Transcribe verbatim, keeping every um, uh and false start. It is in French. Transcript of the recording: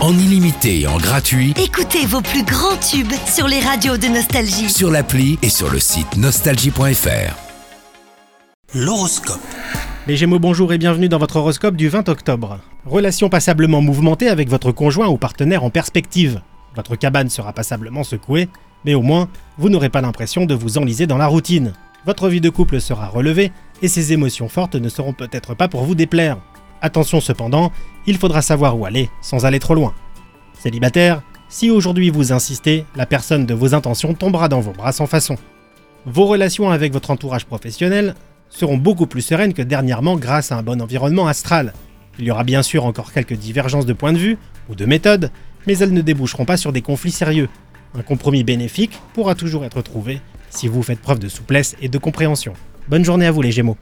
en illimité et en gratuit Écoutez vos plus grands tubes sur les radios de Nostalgie. sur l'appli et sur le site nostalgie point f r. L'horoscope. Les Gémeaux, bonjour et bienvenue dans votre horoscope du vingt octobre. Relation passablement mouvementée avec votre conjoint ou partenaire en perspective. Votre cabane sera passablement secouée, mais au moins, vous n'aurez pas l'impression de vous enliser dans la routine. Votre vie de couple sera relevée et ces émotions fortes ne seront peut-être pas pour vous déplaire. Attention cependant, il faudra savoir où aller sans aller trop loin. Célibataire, si aujourd'hui vous insistez, la personne de vos intentions tombera dans vos bras sans façon. Vos relations avec votre entourage professionnel seront beaucoup plus sereines que dernièrement grâce à un bon environnement astral. Il y aura bien sûr encore quelques divergences de point de vue ou de méthode, mais elles ne déboucheront pas sur des conflits sérieux. Un compromis bénéfique pourra toujours être trouvé si vous faites preuve de souplesse et de compréhension. Bonne journée à vous les Gémeaux.